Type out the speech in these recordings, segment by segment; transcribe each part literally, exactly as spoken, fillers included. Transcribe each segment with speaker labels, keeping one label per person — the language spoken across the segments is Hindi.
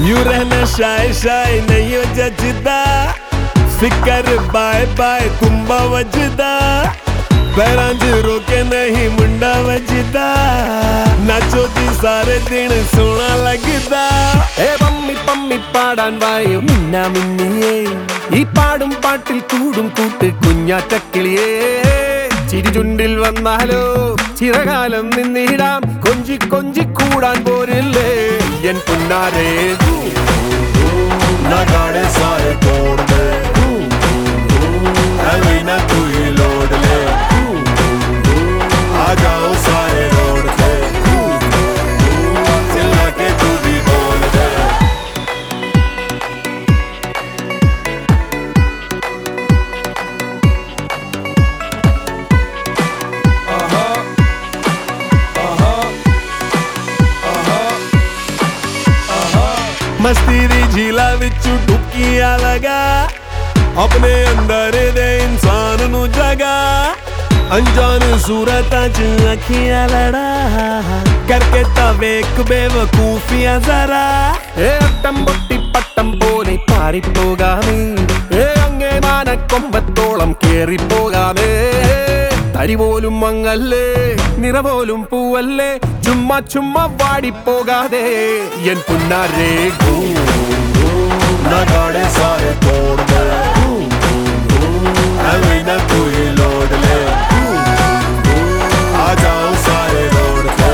Speaker 1: यूं रहना शाय शाय नहीं हो जजदा, फिकर बाय बाय कुंभा वजदा, पैरां च रोके नहीं मुंडा वजदा, नाचो जी सारे दिन सोना लगदा।
Speaker 2: ए पम्मी पम्मी पाടാन वायो मिन्ना मिन्निये, ഈ പാടും പാട്ടിൽ കൂടും കൂട്ട് കുഞ്ഞാറ്റക്കിളിയേ, ചിരി ചുണ്ടിൽ വന്നാലോ ചിരകാലം നിന്നിടാം, കൊഞ്ചി കൊഞ്ചി കൂടാൻ പോരില്ലേ എൻ പുന്നാരേ।
Speaker 1: नगाड़े सारे तोड़ दे, ना तू ही लोड ले, आ जाओ सारे रोड पे, चिल्ला के तू भी बोल दे। मस्ती दी झीला विचू डुबकियां लगा, अपने अंदर दे इंसान नू जगा, अनजान सूरतां च अखियां लड़ा, करके तवेक बेवकूफियां जरा।
Speaker 2: ഏ അട്ടം പൊട്ടി പട്ടം പോലെ പാറിപ്പോകാമേ, ഏ അങ്ങേ മാനക്കൊമ്പത്തോളം കേറിപ്പോകാമേ, തരി പോലും മങ്ങല്ലേ നിറപോലും പൂവല്ലേ, ചുമ്മാ ചുമ്മാ വാടിപ്പോകാതെ എൻ പുന്നാരേ।
Speaker 1: नगाड़े सारे तोड़ दे, ना तू ही लोड ले, आ जाओ सारे रोड पे,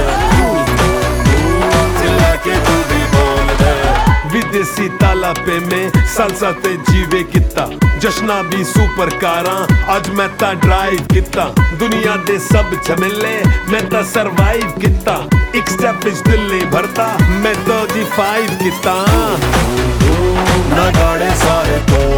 Speaker 1: चिल्ला के तू भी बोल दे। विदेशी ताला पे में सालसा ते जीवे किता, जश्ना भी सुपर कारां अज मैं ता ड्राइव किता, दुनिया दे सब झमेले मैं ता सरवाइव किता, एक स्टेप इच दिल्ली भरता मैं तो जी फाइव किता। नगाड़े सारे तोड़